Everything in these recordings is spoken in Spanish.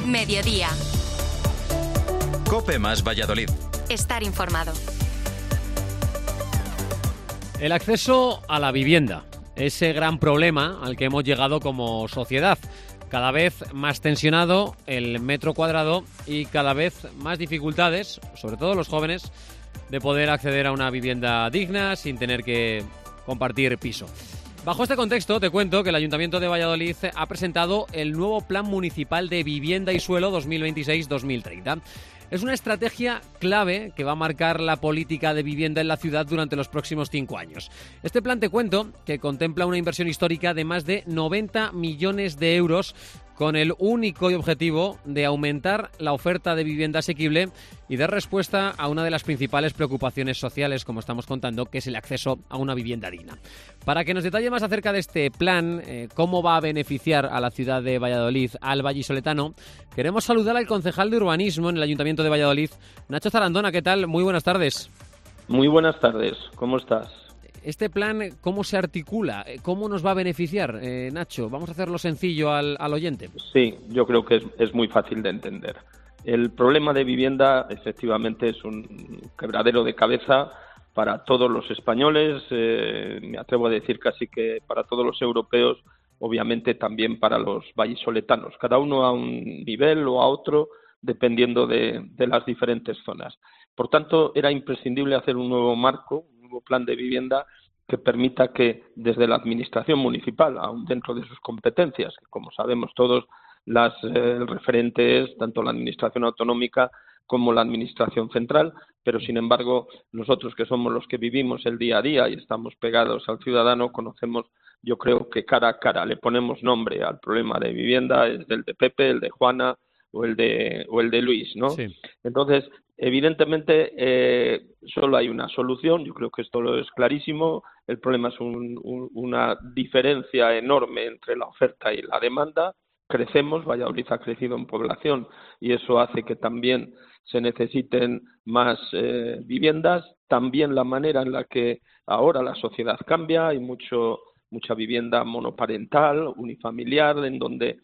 Mediodía. COPE más Valladolid. Estar informado. El acceso a la vivienda, ese gran problema al que hemos llegado como sociedad. Cada vez más tensionado el metro cuadrado y cada vez más dificultades, sobre todo los jóvenes, de poder acceder a una vivienda digna sin tener que compartir piso. Bajo este contexto, te cuento que el Ayuntamiento de Valladolid ha presentado el nuevo Plan Municipal de Vivienda y Suelo 2026-2030. Es una estrategia clave que va a marcar la política de vivienda en la ciudad durante los próximos 5 años. Este plan, te cuento, que contempla una inversión histórica de más de 90 millones de euros con el único objetivo de aumentar la oferta de vivienda asequible y dar respuesta a una de las principales preocupaciones sociales, como estamos contando, que es el acceso a una vivienda digna. Para que nos detalle más acerca de este plan, cómo va a beneficiar a la ciudad de Valladolid, al vallisoletano, queremos saludar al concejal de urbanismo en el Ayuntamiento de Valladolid, Nacho Zarandona. ¿Qué tal? Muy buenas tardes. Muy buenas tardes. ¿Cómo estás? Este plan, ¿cómo se articula? ¿Cómo nos va a beneficiar, Nacho? Vamos a hacerlo sencillo al oyente. Sí, yo creo que es muy fácil de entender. El problema de vivienda, efectivamente, es un quebradero de cabeza para todos los españoles, me atrevo a decir casi que para todos los europeos, obviamente también para los vallisoletanos, cada uno a un nivel o a otro, dependiendo de las diferentes zonas. Por tanto, era imprescindible hacer un nuevo marco, un nuevo plan de vivienda que permita que desde la administración municipal, aún dentro de sus competencias, que como sabemos todos, el referente es tanto la administración autonómica como la administración central, pero sin embargo nosotros que somos los que vivimos el día a día y estamos pegados al ciudadano, conocemos, yo creo que cara a cara, le ponemos nombre al problema de vivienda, es el de Pepe, el de Juana o el de Luis, ¿no? Sí. Entonces, evidentemente, solo hay una solución, yo creo que esto lo es clarísimo, el problema es una diferencia enorme entre la oferta y la demanda, crecemos, Valladolid ha crecido en población y eso hace que también se necesiten más viviendas, también la manera en la que ahora la sociedad cambia, hay mucha vivienda monoparental, unifamiliar, en donde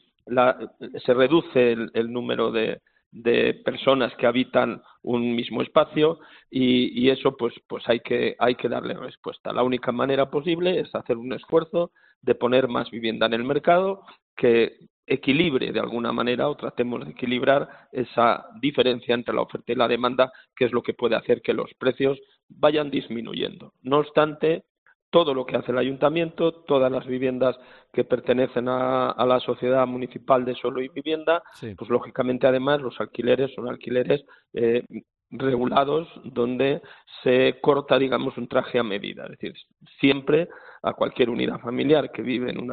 se reduce el número de personas que habitan un mismo espacio y eso pues hay que darle respuesta. La única manera posible es hacer un esfuerzo de poner más vivienda en el mercado que equilibre de alguna manera o tratemos de equilibrar esa diferencia entre la oferta y la demanda, que es lo que puede hacer que los precios vayan disminuyendo. No obstante, todo lo que hace el ayuntamiento, todas las viviendas que pertenecen a la sociedad municipal de suelo y vivienda, Sí. pues lógicamente además los alquileres son alquileres regulados donde se corta, digamos, un traje a medida. Es decir, siempre a cualquier unidad familiar que vive en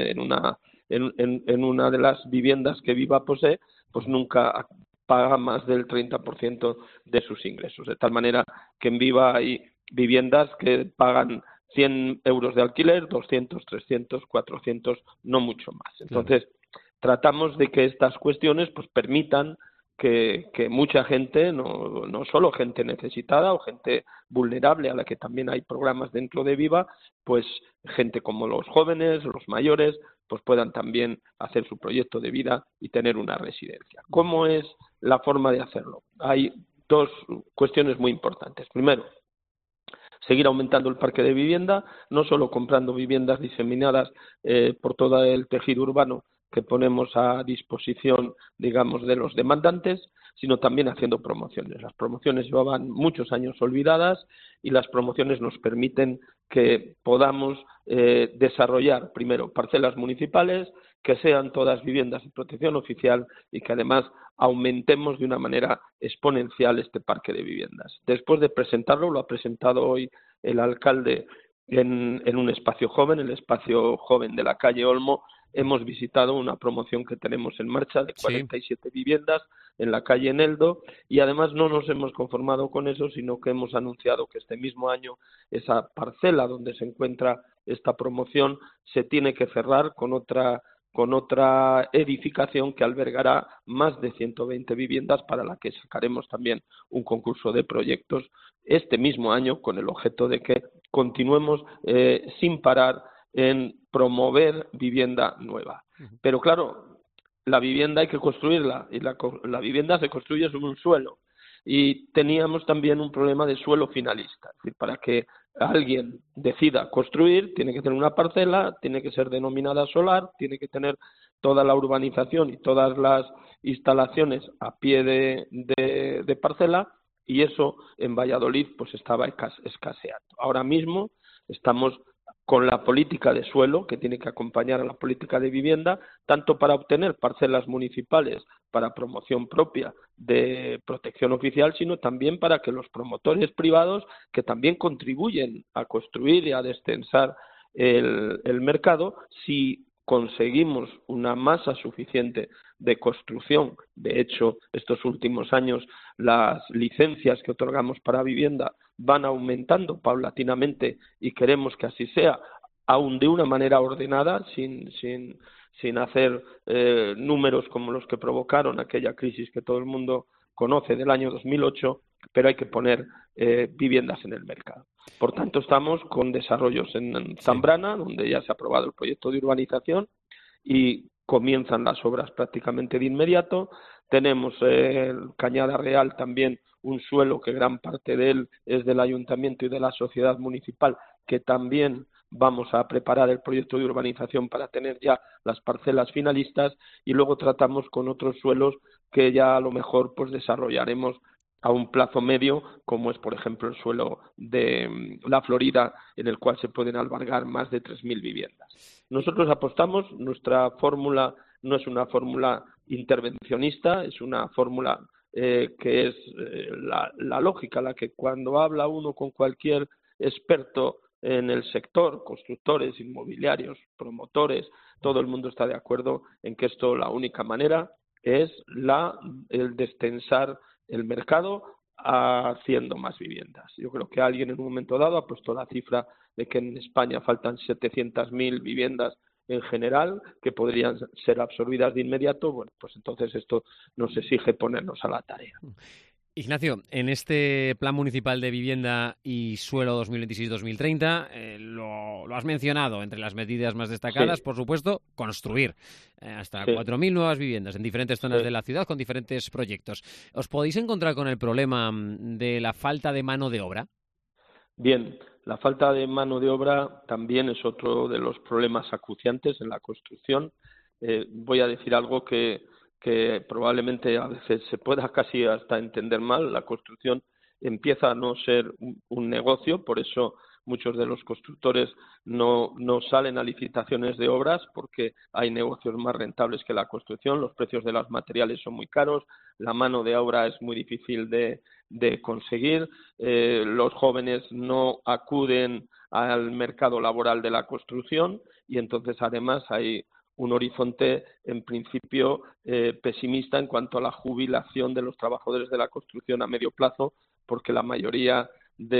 una de las viviendas que Viva posee, pues nunca paga más del 30% de sus ingresos. De tal manera que en Viva hay viviendas que pagan 100 euros de alquiler, 200, 300, 400, no mucho más. Entonces, tratamos de que estas cuestiones pues permitan que mucha gente, no solo gente necesitada o gente vulnerable, a la que también hay programas dentro de Viva, pues gente como los jóvenes, los mayores, pues puedan también hacer su proyecto de vida y tener una residencia. ¿Cómo es la forma de hacerlo? Hay dos cuestiones muy importantes. Primero, seguir aumentando el parque de vivienda, no solo comprando viviendas diseminadas por todo el tejido urbano que ponemos a disposición, digamos, de los demandantes, sino también haciendo promociones. Las promociones llevaban muchos años olvidadas y las promociones nos permiten que podamos desarrollar, primero, parcelas municipales, que sean todas viviendas de protección oficial y que además aumentemos de una manera exponencial este parque de viviendas. Después de presentarlo, lo ha presentado hoy el alcalde en un espacio joven, el espacio joven de la calle Olmo. Hemos visitado una promoción que tenemos en marcha de 47 viviendas en la calle Eneldo y además no nos hemos conformado con eso, sino que hemos anunciado que este mismo año esa parcela donde se encuentra esta promoción se tiene que cerrar con otra edificación que albergará más de 120 viviendas para la que sacaremos también un concurso de proyectos este mismo año con el objeto de que continuemos sin parar en promover vivienda nueva. Pero claro, la vivienda hay que construirla y la vivienda se construye sobre un suelo. Y teníamos también un problema de suelo finalista. Es decir, para que alguien decida construir, tiene que tener una parcela, tiene que ser denominada solar, tiene que tener toda la urbanización y todas las instalaciones a pie de parcela, y eso en Valladolid pues estaba escaseando. Ahora mismo estamos con la política de suelo, que tiene que acompañar a la política de vivienda, tanto para obtener parcelas municipales para promoción propia de protección oficial, sino también para que los promotores privados, que también contribuyen a construir y a destensar el mercado, si conseguimos una masa suficiente de construcción. De hecho, estos últimos años las licencias que otorgamos para vivienda van aumentando paulatinamente y queremos que así sea, aun de una manera ordenada, sin hacer números como los que provocaron aquella crisis que todo el mundo conoce del año 2008, pero hay que poner viviendas en el mercado. Por tanto, estamos con desarrollos en Zambrana, donde ya se ha aprobado el proyecto de urbanización y comienzan las obras prácticamente de inmediato. Tenemos Cañada Real también, un suelo que gran parte de él es del ayuntamiento y de la sociedad municipal, que también vamos a preparar el proyecto de urbanización para tener ya las parcelas finalistas, y luego tratamos con otros suelos que ya a lo mejor pues desarrollaremos a un plazo medio, como es por ejemplo el suelo de la Florida, en el cual se pueden albergar más de 3.000 viviendas. Nosotros apostamos, nuestra fórmula no es una fórmula intervencionista, es una fórmula que es la lógica, la que cuando habla uno con cualquier experto en el sector, constructores, inmobiliarios, promotores, todo el mundo está de acuerdo en que esto, la única manera es el destensar el mercado haciendo más viviendas. Yo creo que alguien en un momento dado ha puesto la cifra de que en España faltan 700.000 viviendas en general que podrían ser absorbidas de inmediato. Bueno, pues entonces esto nos exige ponernos a la tarea. Ignacio, en este Plan Municipal de Vivienda y Suelo 2026-2030, lo has mencionado entre las medidas más destacadas, Sí. Por supuesto, construir hasta Sí. 4.000 nuevas viviendas en diferentes zonas de la ciudad con diferentes proyectos. ¿Os podéis encontrar con el problema de la falta de mano de obra? Bien, la falta de mano de obra también es otro de los problemas acuciantes en la construcción. Voy a decir algo que probablemente a veces se pueda casi hasta entender mal. La construcción empieza a no ser un negocio, por eso muchos de los constructores no salen a licitaciones de obras, porque hay negocios más rentables que la construcción. Los precios de los materiales son muy caros, la mano de obra es muy difícil de conseguir, los jóvenes no acuden al mercado laboral de la construcción, y entonces además hay un horizonte en principio pesimista en cuanto a la jubilación de los trabajadores de la construcción a medio plazo, porque la mayoría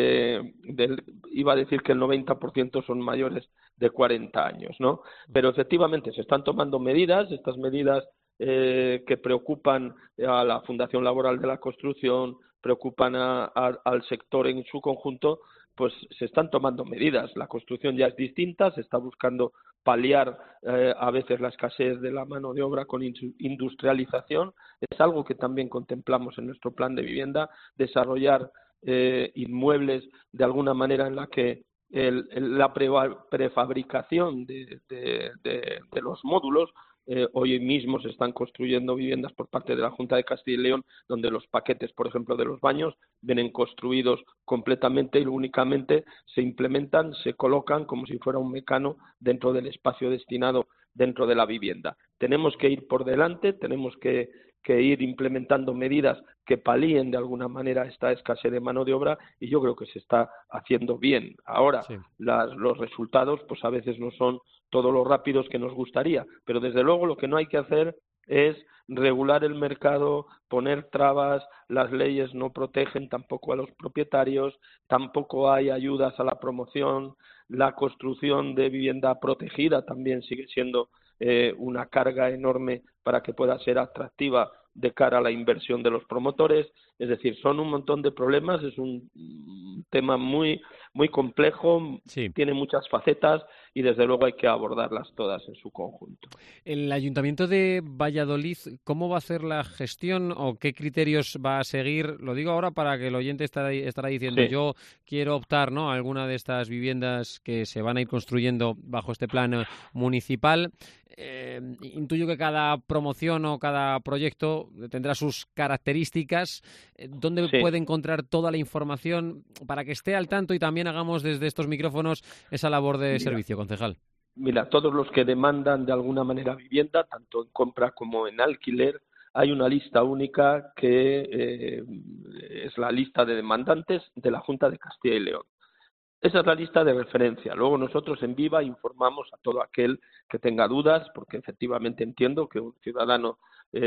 iba a decir que el 90% son mayores de 40 años, ¿no? Pero efectivamente se están tomando medidas, estas medidas que preocupan a la Fundación Laboral de la Construcción, preocupan al sector en su conjunto, pues se están tomando medidas. La construcción ya es distinta, se está buscando paliar a veces la escasez de la mano de obra con industrialización. Es algo que también contemplamos en nuestro plan de vivienda, desarrollar inmuebles de alguna manera en la que la prefabricación de los módulos. Hoy mismo se están construyendo viviendas por parte de la Junta de Castilla y León, donde los paquetes, por ejemplo, de los baños vienen construidos completamente y únicamente se implementan, se colocan como si fuera un mecano dentro del espacio destinado dentro de la vivienda. Tenemos que ir por delante, tenemos que ir implementando medidas que palíen de alguna manera esta escasez de mano de obra, y yo creo que se está haciendo bien. Ahora, Sí. los resultados pues a veces no son todo lo rápidos que nos gustaría, pero desde luego lo que no hay que hacer es regular el mercado, poner trabas, las leyes no protegen tampoco a los propietarios, tampoco hay ayudas a la promoción, la construcción de vivienda protegida también sigue siendo una carga enorme para que pueda ser atractiva de cara a la inversión de los promotores. Es decir, son un montón de problemas, es un tema muy, muy complejo, Sí. tiene muchas facetas, y desde luego hay que abordarlas todas en su conjunto. El Ayuntamiento de Valladolid, ¿cómo va a hacer la gestión o qué criterios va a seguir? Lo digo ahora para que el oyente estará diciendo, Sí. yo quiero optar, ¿no?, a alguna de estas viviendas que se van a ir construyendo bajo este plan municipal. Intuyo que cada promoción o cada proyecto tendrá sus características. ¿Dónde Sí. puede encontrar toda la información para que esté al tanto y también hagamos desde estos micrófonos esa labor de servicio, concejal? Mira, todos los que demandan de alguna manera vivienda, tanto en compra como en alquiler, hay una lista única que es la lista de demandantes de la Junta de Castilla y León. Esa es la lista de referencia. Luego nosotros en Viva informamos a todo aquel que tenga dudas, porque efectivamente entiendo que un ciudadano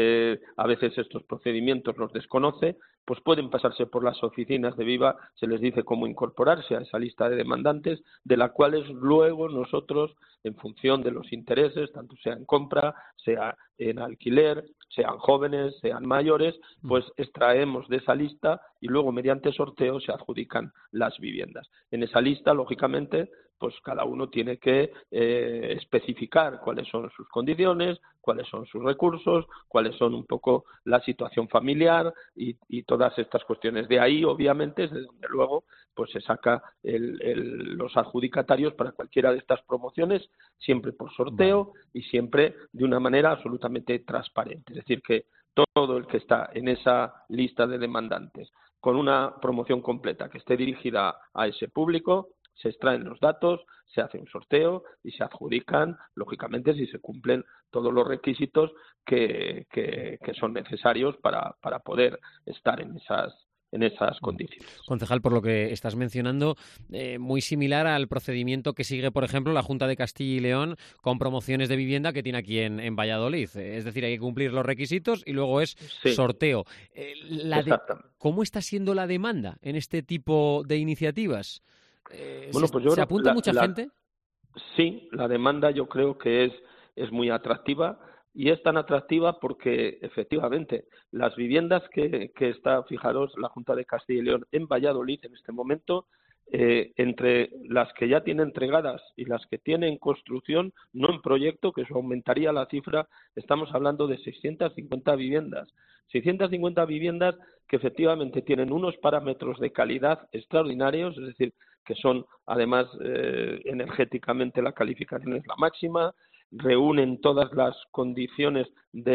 a veces estos procedimientos los desconoce, pues pueden pasarse por las oficinas de Viva, se les dice cómo incorporarse a esa lista de demandantes, de la cuales luego nosotros, en función de los intereses, tanto sea en compra, sea en alquiler, sean jóvenes, sean mayores, pues extraemos de esa lista y luego mediante sorteo se adjudican las viviendas. En esa lista, lógicamente, pues cada uno tiene que especificar cuáles son sus condiciones, cuáles son sus recursos, cuáles son un poco la situación familiar y todas estas cuestiones. De ahí, obviamente, es de donde luego pues se saca los adjudicatarios para cualquiera de estas promociones, siempre por sorteo y siempre de una manera absolutamente transparente. Es decir, que todo el que está en esa lista de demandantes con una promoción completa que esté dirigida a ese público, se extraen los datos, se hace un sorteo y se adjudican, lógicamente, si se cumplen todos los requisitos que son necesarios para poder estar en esas condiciones. Concejal, por lo que estás mencionando, muy similar al procedimiento que sigue, por ejemplo, la Junta de Castilla y León con promociones de vivienda que tiene aquí en Valladolid. Es decir, hay que cumplir los requisitos y luego es sorteo. ¿Cómo está siendo la demanda en este tipo de iniciativas? Bueno, pues yo ¿Se apunta mucha gente? Sí, la demanda yo creo que es muy atractiva y es tan atractiva porque efectivamente las viviendas que está, fijaros, la Junta de Castilla y León en Valladolid en este momento, entre las que ya tiene entregadas y las que tiene en construcción, no en proyecto, que eso aumentaría la cifra, estamos hablando de 650 viviendas. 650 viviendas que efectivamente tienen unos parámetros de calidad extraordinarios, es decir, que son además energéticamente la calificación es la máxima, reúnen todas las condiciones de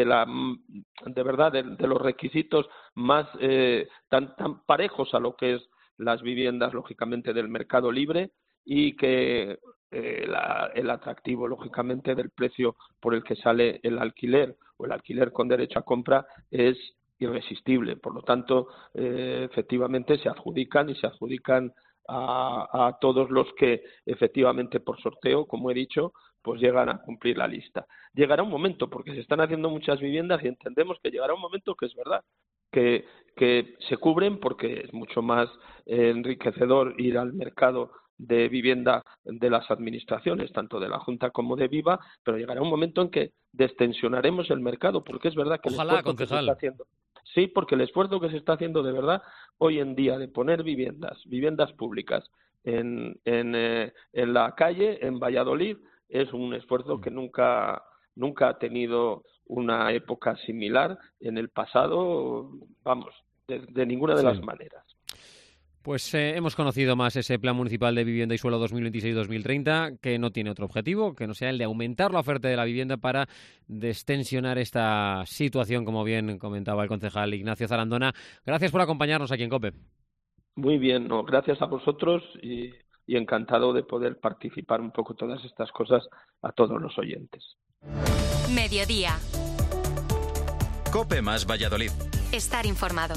los requisitos más tan parejos a lo que es las viviendas, lógicamente, del mercado libre y que el atractivo, lógicamente, del precio por el que sale el alquiler o el alquiler con derecho a compra es irresistible. Por lo tanto, efectivamente, se adjudican a todos los que, efectivamente, por sorteo, como he dicho, pues llegan a cumplir la lista. Llegará un momento, porque se están haciendo muchas viviendas y entendemos que llegará un momento que es verdad, que se cubren porque es mucho más enriquecedor ir al mercado de vivienda de las administraciones, tanto de la Junta como de Viva, pero llegará un momento en que destensionaremos el mercado, porque es verdad que Ojalá, el esfuerzo que se concejal. está haciendo. Sí, porque el esfuerzo que se está haciendo de verdad hoy en día de poner viviendas públicas en la calle, en Valladolid, es un esfuerzo que nunca ha tenido una época similar en el pasado, vamos, de ninguna de las maneras. Pues hemos conocido más ese Plan Municipal de Vivienda y Suelo 2026-2030, que no tiene otro objetivo, que no sea el de aumentar la oferta de la vivienda para destensionar esta situación, como bien comentaba el concejal Ignacio Zarandona. Gracias por acompañarnos aquí en COPE. Muy bien, gracias a vosotros y encantado de poder participar un poco todas estas cosas a todos los oyentes. Mediodía. COPE más Valladolid. Estar informado.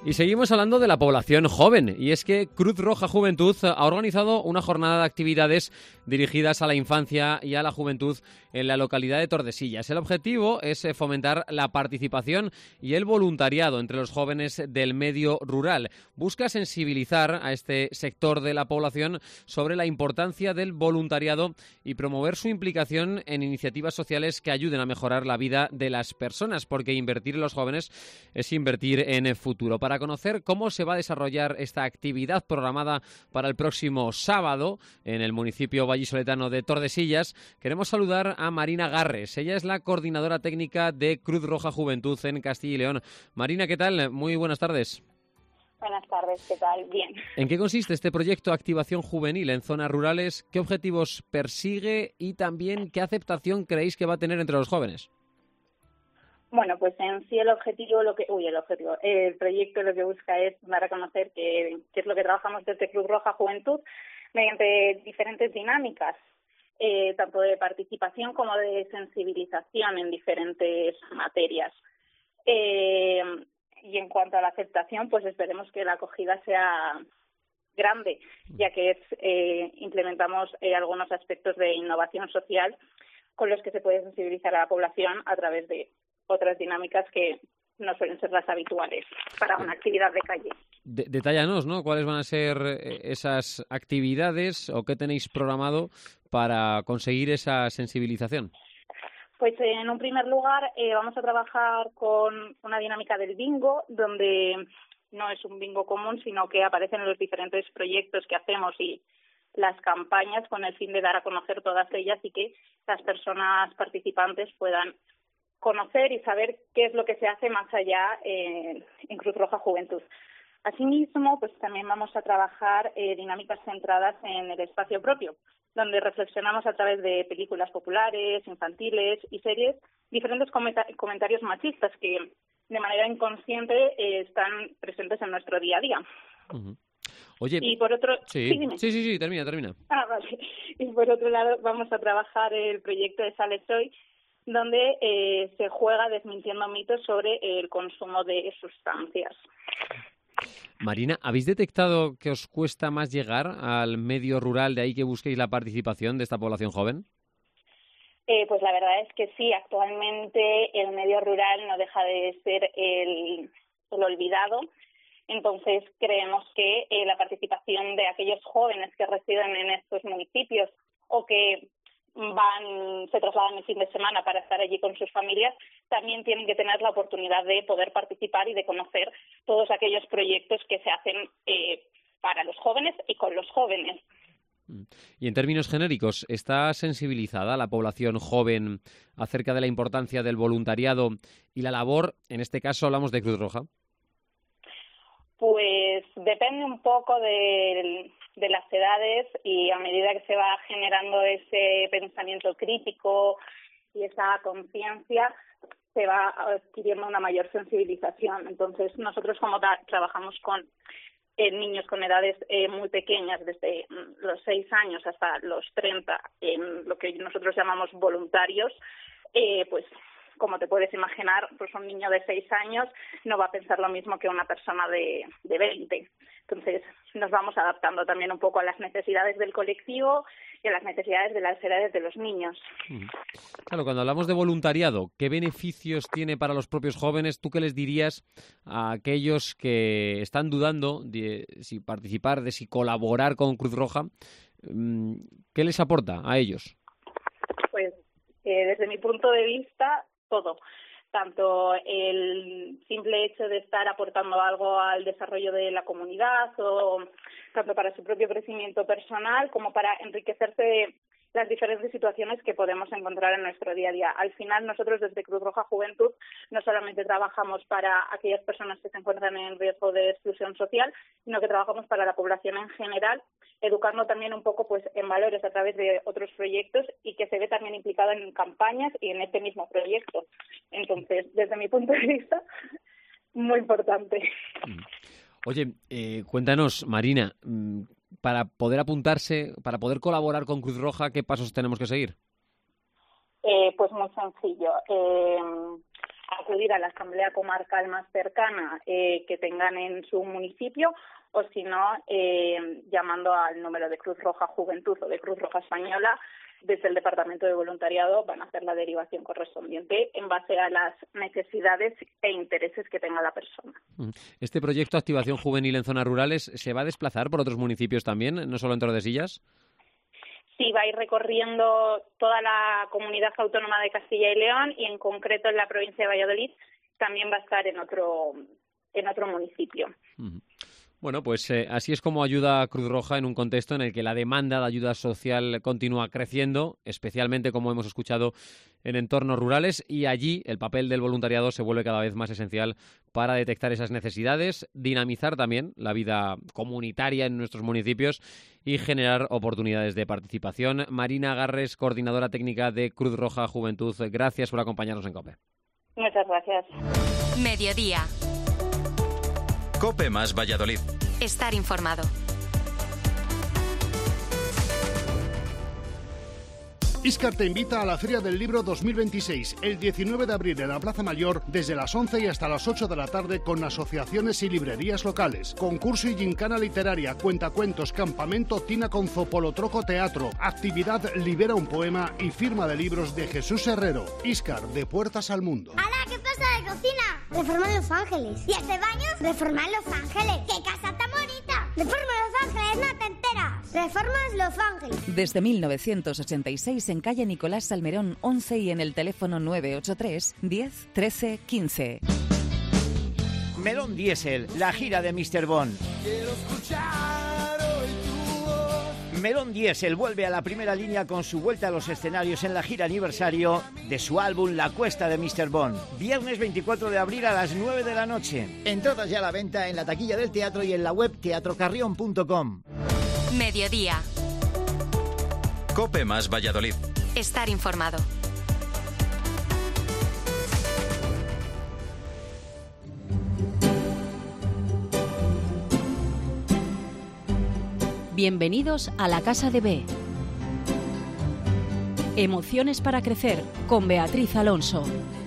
Y seguimos hablando de la población joven, y es que Cruz Roja Juventud ha organizado una jornada de actividades dirigidas a la infancia y a la juventud en la localidad de Tordesillas. El objetivo es fomentar la participación y el voluntariado entre los jóvenes del medio rural. Busca sensibilizar a este sector de la población sobre la importancia del voluntariado y promover su implicación en iniciativas sociales que ayuden a mejorar la vida de las personas, porque invertir en los jóvenes es invertir en el futuro. Para conocer cómo se va a desarrollar esta actividad programada para el próximo sábado en el municipio vallisoletano de Tordesillas, queremos saludar a Marina Garres. Ella es la coordinadora técnica de Cruz Roja Juventud en Castilla y León. Marina, ¿qué tal? Muy buenas tardes. Buenas tardes, ¿qué tal? Bien. ¿En qué consiste este proyecto Activación Juvenil en zonas rurales? ¿Qué objetivos persigue y también qué aceptación creéis que va a tener entre los jóvenes? Bueno, pues en sí el proyecto lo que busca es dar a conocer qué es lo que trabajamos desde Cruz Roja Juventud mediante diferentes dinámicas, tanto de participación como de sensibilización en diferentes materias. Y en cuanto a la aceptación, pues esperemos que la acogida sea grande, ya que implementamos algunos aspectos de innovación social con los que se puede sensibilizar a la población a través de otras dinámicas que no suelen ser las habituales para una actividad de calle. Detállanos, ¿no? ¿Cuáles van a ser esas actividades o qué tenéis programado para conseguir esa sensibilización? Pues en un primer lugar vamos a trabajar con una dinámica del bingo, donde no es un bingo común, sino que aparecen los diferentes proyectos que hacemos y las campañas con el fin de dar a conocer todas ellas y que las personas participantes puedan conocer y saber qué es lo que se hace más allá en Cruz Roja Juventud. Asimismo, pues también vamos a trabajar dinámicas centradas en el espacio propio, donde reflexionamos a través de películas populares, infantiles y series diferentes comentarios machistas que de manera inconsciente están presentes en nuestro día a día. Uh-huh. Oye, y por otro... Sí, termina. Vale. Y por otro lado vamos a trabajar el proyecto de Sales Hoy, donde se juega desmintiendo mitos sobre el consumo de sustancias. Marina, ¿habéis detectado que os cuesta más llegar al medio rural, de ahí que busquéis la participación de esta población joven? Pues la verdad es que sí, actualmente el medio rural no deja de ser el olvidado. Entonces creemos que la participación de aquellos jóvenes que residen en estos municipios o que se trasladan el fin de semana para estar allí con sus familias, también tienen que tener la oportunidad de poder participar y de conocer todos aquellos proyectos que se hacen para los jóvenes y con los jóvenes. Y en términos genéricos, ¿está sensibilizada la población joven acerca de la importancia del voluntariado y la labor? En este caso hablamos de Cruz Roja. Pues depende un poco de las edades y a medida que se va generando ese pensamiento crítico y esa conciencia, se va adquiriendo una mayor sensibilización. Entonces, nosotros como tal trabajamos con niños con edades muy pequeñas, desde los 6 años hasta los 30, en lo que nosotros llamamos voluntarios, pues como te puedes imaginar, pues un niño de 6 años no va a pensar lo mismo que una persona de 20. Entonces, nos vamos adaptando también un poco a las necesidades del colectivo y a las necesidades de las edades de los niños. Claro, cuando hablamos de voluntariado, ¿qué beneficios tiene para los propios jóvenes? ¿Tú qué les dirías a aquellos que están dudando de si participar, de si colaborar con Cruz Roja? ¿Qué les aporta a ellos? Pues, desde mi punto de vista, todo. Tanto el simple hecho de estar aportando algo al desarrollo de la comunidad o tanto para su propio crecimiento personal como para enriquecerse de las diferentes situaciones que podemos encontrar en nuestro día a día. Al final, nosotros desde Cruz Roja Juventud no solamente trabajamos para aquellas personas que se encuentran en riesgo de exclusión social, sino que trabajamos para la población en general, educando también un poco pues en valores a través de otros proyectos y que se ve también implicado en campañas y en este mismo proyecto. Entonces, desde mi punto de vista, muy importante. Oye, cuéntanos, Marina, para poder apuntarse, para poder colaborar con Cruz Roja, ¿qué pasos tenemos que seguir? Pues muy sencillo. acudir a la asamblea comarcal más cercana que tengan en su municipio, o si no, llamando al número de Cruz Roja Juventud o de Cruz Roja Española. Desde el Departamento de Voluntariado van a hacer la derivación correspondiente en base a las necesidades e intereses que tenga la persona. ¿Este proyecto Activación Juvenil en zonas rurales se va a desplazar por otros municipios también, no solo en Tordesillas? Sí, va a ir recorriendo toda la comunidad autónoma de Castilla y León y en concreto en la provincia de Valladolid también va a estar en otro municipio. Bueno, pues así es como ayuda Cruz Roja en un contexto en el que la demanda de ayuda social continúa creciendo, especialmente, como hemos escuchado, en entornos rurales, y allí el papel del voluntariado se vuelve cada vez más esencial para detectar esas necesidades, dinamizar también la vida comunitaria en nuestros municipios y generar oportunidades de participación. Marina Garres, coordinadora técnica de Cruz Roja Juventud, gracias por acompañarnos en COPE. Muchas gracias. Mediodía. COPE más Valladolid. Estar informado. Íscar te invita a la Feria del Libro 2026, el 19 de abril en la Plaza Mayor, desde las 11 y hasta las 8 de la tarde, con asociaciones y librerías locales. Concurso y gincana literaria, cuentacuentos, campamento Tina con Zopolotroco Teatro, actividad Libera un Poema y firma de libros de Jesús Herrero. Íscar, de puertas al mundo. ¡Hala! ¿Qué pasa de cocina? Reforma Los Ángeles. ¿Y este baño? Reforma Los Ángeles. ¡Qué casa tan bonita! Reforma Los Ángeles, no te enteras. Reformas Los Ángeles. Desde 1986 en calle Nicolás Salmerón 11 y en el teléfono 983 10 13 15. Melón Diesel, la gira de Mr. Bond. Melón Diesel vuelve a la primera línea con su vuelta a los escenarios en la gira aniversario de su álbum La Cuesta de Mr. Bond. Viernes 24 de abril a las 9 de la noche. Entradas ya a la venta en la taquilla del teatro y en la web teatrocarrión.com. Mediodía. COPE más Valladolid. Estar informado. Bienvenidos a la Casa de B. Emociones para crecer con Beatriz Alonso.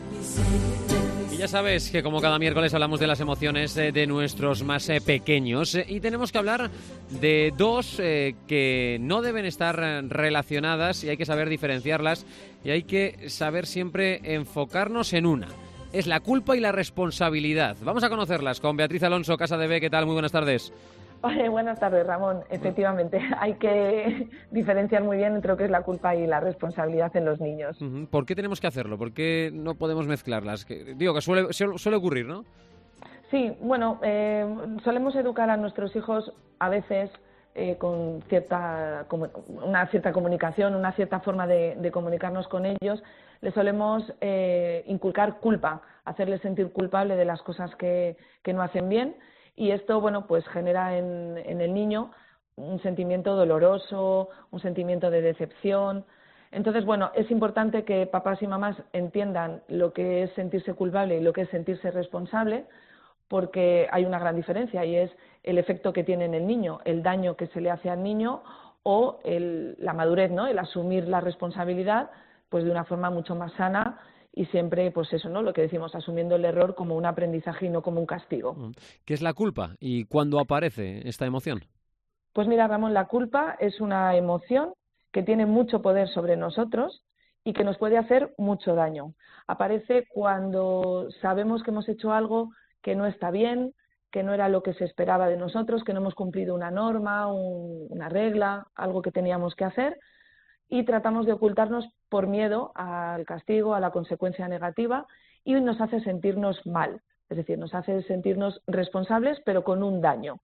Y ya sabes que como cada miércoles hablamos de las emociones de nuestros más pequeños y tenemos que hablar de dos que no deben estar relacionadas y hay que saber diferenciarlas y hay que saber siempre enfocarnos en una. Es la culpa y la responsabilidad. Vamos a conocerlas con Beatriz Alonso, Casa de B. ¿Qué tal? Muy buenas tardes. Buenas tardes, Ramón. Efectivamente, hay que diferenciar muy bien entre lo que es la culpa y la responsabilidad en los niños. ¿Por qué tenemos que hacerlo? ¿Por qué no podemos mezclarlas? Digo que suele ocurrir, ¿no? Sí, bueno, solemos educar a nuestros hijos a veces con una cierta comunicación, una cierta forma de comunicarnos con ellos. Les solemos inculcar culpa, hacerles sentir culpable de las cosas que no hacen bien. Y esto, bueno, pues genera en el niño un sentimiento doloroso, un sentimiento de decepción. Entonces, bueno, es importante que papás y mamás entiendan lo que es sentirse culpable y lo que es sentirse responsable, porque hay una gran diferencia y es el efecto que tiene en el niño, el daño que se le hace al niño o la madurez, ¿no? El asumir la responsabilidad pues de una forma mucho más sana. Y siempre, pues eso, ¿no? Lo que decimos, asumiendo el error como un aprendizaje y no como un castigo. ¿Qué es la culpa y cuándo aparece esta emoción? Pues mira, Ramón, la culpa es una emoción que tiene mucho poder sobre nosotros y que nos puede hacer mucho daño. Aparece cuando sabemos que hemos hecho algo que no está bien, que no era lo que se esperaba de nosotros, que no hemos cumplido una norma, una regla, algo que teníamos que hacer, y tratamos de ocultarnos por miedo al castigo, a la consecuencia negativa, y nos hace sentirnos mal, es decir, nos hace sentirnos responsables pero con un daño.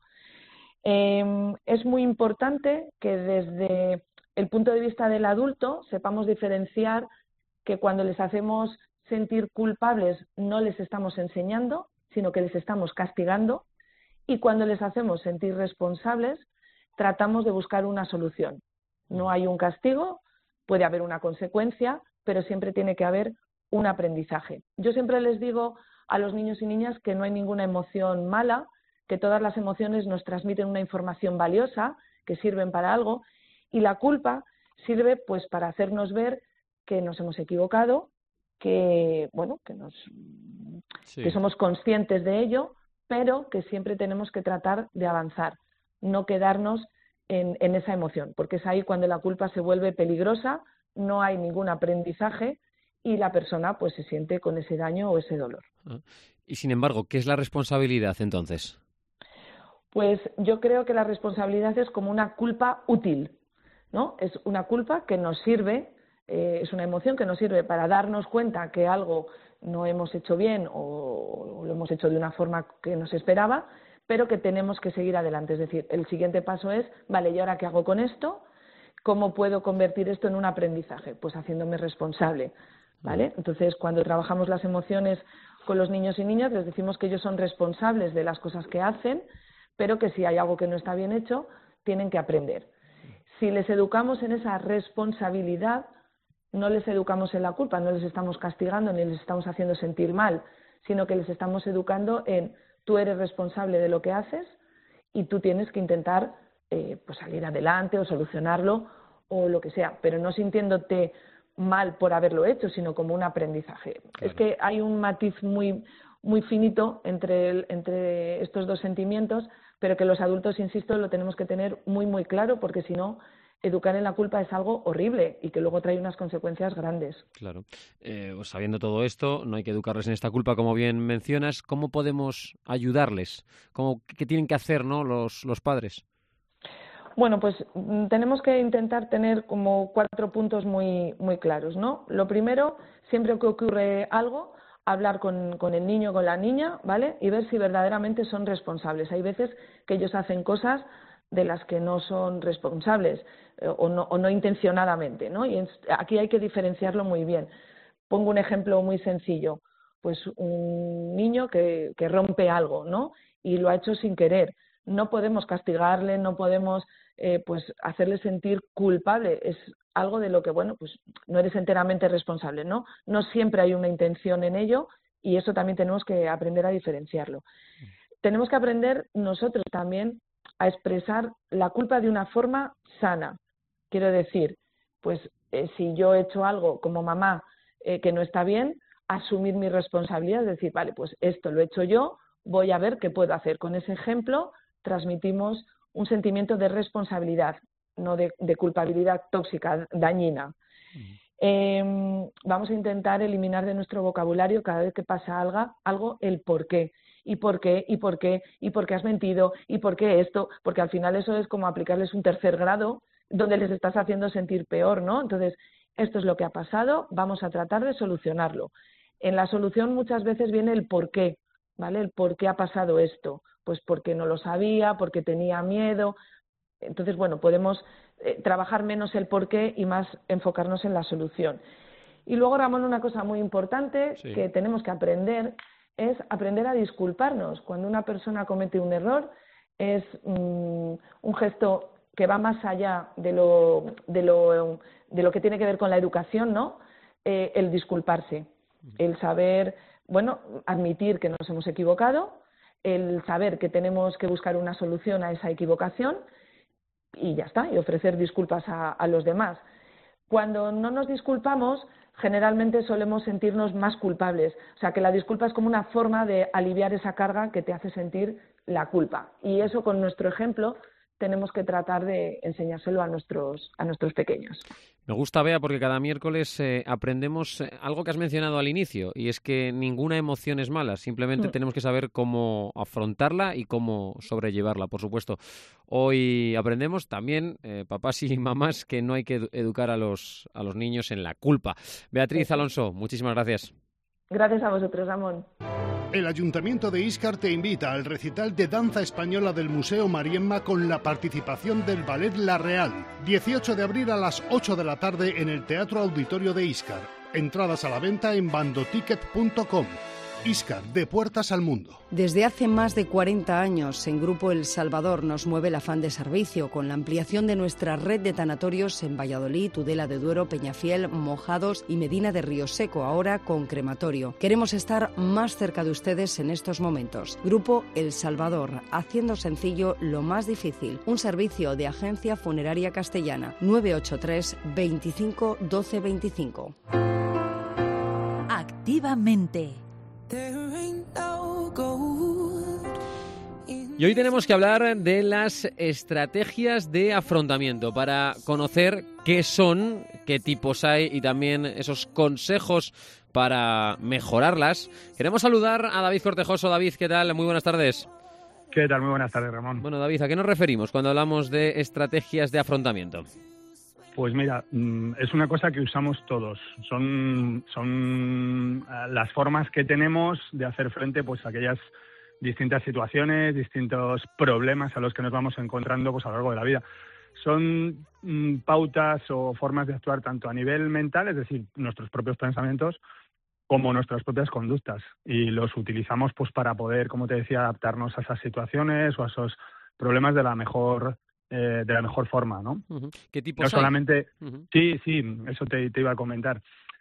Es muy importante que desde el punto de vista del adulto sepamos diferenciar que cuando les hacemos sentir culpables no les estamos enseñando, sino que les estamos castigando, y cuando les hacemos sentir responsables tratamos de buscar una solución. No hay un castigo, puede haber una consecuencia, pero siempre tiene que haber un aprendizaje. Yo siempre les digo a los niños y niñas que no hay ninguna emoción mala, que todas las emociones nos transmiten una información valiosa, que sirven para algo, y la culpa sirve pues para hacernos ver que nos hemos equivocado, que somos conscientes de ello, pero que siempre tenemos que tratar de avanzar, no quedarnos en esa emoción, porque es ahí cuando la culpa se vuelve peligrosa, no hay ningún aprendizaje y la persona pues se siente con ese daño o ese dolor. Y sin embargo, ¿qué es la responsabilidad entonces? Pues yo creo que la responsabilidad es como una culpa útil, ¿no? Es una culpa que nos sirve, es una emoción que nos sirve para darnos cuenta que algo no hemos hecho bien o lo hemos hecho de una forma que no se esperaba, pero que tenemos que seguir adelante. Es decir, el siguiente paso es, vale, ¿y ahora qué hago con esto? ¿Cómo puedo convertir esto en un aprendizaje? Pues haciéndome responsable, ¿vale? Entonces, cuando trabajamos las emociones con los niños y niñas, les decimos que ellos son responsables de las cosas que hacen, pero que si hay algo que no está bien hecho, tienen que aprender. Si les educamos en esa responsabilidad, no les educamos en la culpa, no les estamos castigando ni les estamos haciendo sentir mal, sino que les estamos educando en tú eres responsable de lo que haces y tú tienes que intentar pues salir adelante o solucionarlo o lo que sea, pero no sintiéndote mal por haberlo hecho, sino como un aprendizaje. Claro. Es que hay un matiz muy finito entre estos dos sentimientos, pero que los adultos, insisto, lo tenemos que tener muy claro, porque si no, educar en la culpa es algo horrible y que luego trae unas consecuencias grandes. Claro. Pues sabiendo todo esto, no hay que educarles en esta culpa, como bien mencionas. ¿Cómo podemos ayudarles? ¿Qué tienen que hacer, ¿no?, los padres? Bueno, pues tenemos que intentar tener como 4 puntos muy claros, ¿no? Lo primero, siempre que ocurre algo, hablar con el niño o con la niña, ¿vale? Y ver si verdaderamente son responsables. Hay veces que ellos hacen cosas de las que no son responsables o no intencionadamente, ¿no? Y aquí hay que diferenciarlo muy bien. Pongo un ejemplo muy sencillo. Pues un niño que rompe algo, ¿no? Y lo ha hecho sin querer. No podemos castigarle, no podemos pues hacerle sentir culpable. Es algo de lo que, bueno, pues no eres enteramente responsable, ¿no? No siempre hay una intención en ello y eso también tenemos que aprender a diferenciarlo. Tenemos que aprender nosotros también a expresar la culpa de una forma sana. Quiero decir, pues si yo he hecho algo como mamá que no está bien, asumir mi responsabilidad, es decir, vale, pues esto lo he hecho yo, voy a ver qué puedo hacer. Con ese ejemplo transmitimos un sentimiento de responsabilidad, no de culpabilidad tóxica, dañina. Vamos a intentar eliminar de nuestro vocabulario cada vez que pasa algo el por qué. ¿Y por qué? ¿Y por qué? ¿Y por qué has mentido? ¿Y por qué esto? Porque al final eso es como aplicarles un tercer grado donde les estás haciendo sentir peor, ¿no? Entonces, esto es lo que ha pasado, vamos a tratar de solucionarlo. En la solución muchas veces viene el por qué, ¿vale? El por qué ha pasado esto. Pues porque no lo sabía, porque tenía miedo. Entonces, bueno, podemos trabajar menos el por qué y más enfocarnos en la solución. Y luego, Ramón, una cosa muy importante que tenemos que aprender es aprender a disculparnos. Cuando una persona comete un error, es un gesto que va más allá de lo que tiene que ver con la educación, ¿no? El disculparse, el saber, bueno, admitir que nos hemos equivocado, el saber que tenemos que buscar una solución a esa equivocación y ya está, y ofrecer disculpas a los demás. Cuando no nos disculpamos, generalmente solemos sentirnos más culpables. O sea, que la disculpa es como una forma de aliviar esa carga que te hace sentir la culpa. Y eso, con nuestro ejemplo, tenemos que tratar de enseñárselo a nuestros pequeños. Me gusta, Bea, porque cada miércoles aprendemos algo que has mencionado al inicio, y es que ninguna emoción es mala, simplemente tenemos que saber cómo afrontarla y cómo sobrellevarla, por supuesto. Hoy aprendemos también, papás y mamás, que no hay que educar a los niños en la culpa. Beatriz Alonso, muchísimas gracias. Gracias a vosotros, Ramón. El Ayuntamiento de Íscar te invita al recital de danza española del Museo Mariemma con la participación del Ballet La Real. 18 de abril a las 8 de la tarde en el Teatro Auditorio de Íscar. Entradas a la venta en bandoticket.com. Íscar, de puertas al mundo. Desde hace más de 40 años, en Grupo El Salvador nos mueve el afán de servicio, con la ampliación de nuestra red de tanatorios en Valladolid, Tudela de Duero, Peñafiel, Mojados y Medina de Río Seco, ahora con crematorio. Queremos estar más cerca de ustedes en estos momentos. Grupo El Salvador, haciendo sencillo lo más difícil. Un servicio de Agencia Funeraria Castellana. 983 25 12 25. Activamente. Y hoy tenemos que hablar de las estrategias de afrontamiento para conocer qué son, qué tipos hay y también esos consejos para mejorarlas. Queremos saludar a David Cortejoso. David, ¿qué tal? Muy buenas tardes. ¿Qué tal? Muy buenas tardes, Ramón. Bueno, David, ¿a qué nos referimos cuando hablamos de estrategias de afrontamiento? Pues mira, es una cosa que usamos todos. Son las formas que tenemos de hacer frente pues a aquellas distintas situaciones, distintos problemas a los que nos vamos encontrando pues a lo largo de la vida. Son pautas o formas de actuar tanto a nivel mental, es decir, nuestros propios pensamientos, como nuestras propias conductas. Y los utilizamos pues para poder, como te decía, adaptarnos a esas situaciones o a esos problemas de la mejor forma, ¿no? Uh-huh. ¿Qué tipos no solamente hay? Uh-huh. Sí, eso te iba a comentar.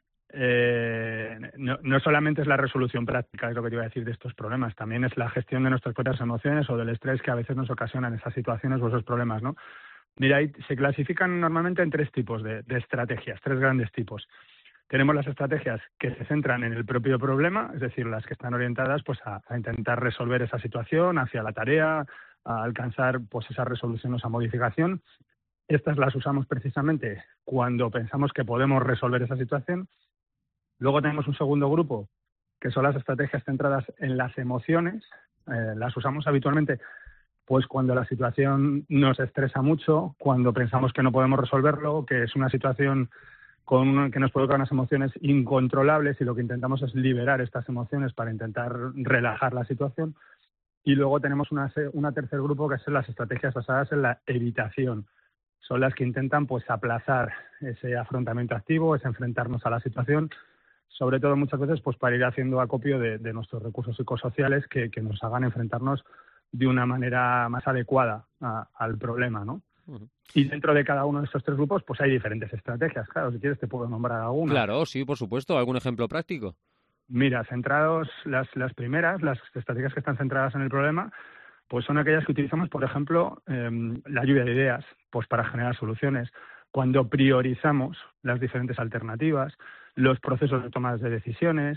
No solamente es la resolución práctica, es lo que te iba a decir, de estos problemas, también es la gestión de nuestras propias emociones o del estrés que a veces nos ocasionan esas situaciones o esos problemas, ¿no? Mira, ahí se clasifican normalmente en tres tipos de estrategias, tres grandes tipos. Tenemos las estrategias que se centran en el propio problema, es decir, las que están orientadas pues a intentar resolver esa situación, hacia la tarea, a alcanzar pues esa resolución o esa modificación. Estas las usamos precisamente cuando pensamos que podemos resolver esa situación. Luego tenemos un segundo grupo, que son las estrategias centradas en las emociones. Las usamos habitualmente pues cuando la situación nos estresa mucho, cuando pensamos que no podemos resolverlo, que es una situación que nos provoca unas emociones incontrolables y lo que intentamos es liberar estas emociones para intentar relajar la situación. Y luego tenemos una tercer grupo que son las estrategias basadas en la evitación. Son las que intentan pues aplazar ese afrontamiento activo, ese enfrentarnos a la situación, sobre todo muchas veces pues para ir haciendo acopio de nuestros recursos psicosociales que nos hagan enfrentarnos de una manera más adecuada al problema, ¿no? Uh-huh. Y dentro de cada uno de estos tres grupos pues hay diferentes estrategias. Claro, si quieres te puedo nombrar alguna. Claro, sí, por supuesto. ¿Algún ejemplo práctico? Mira, centrados las primeras, las estrategias que están centradas en el problema, pues son aquellas que utilizamos, por ejemplo, la lluvia de ideas, pues para generar soluciones. Cuando priorizamos las diferentes alternativas, los procesos de toma de decisiones,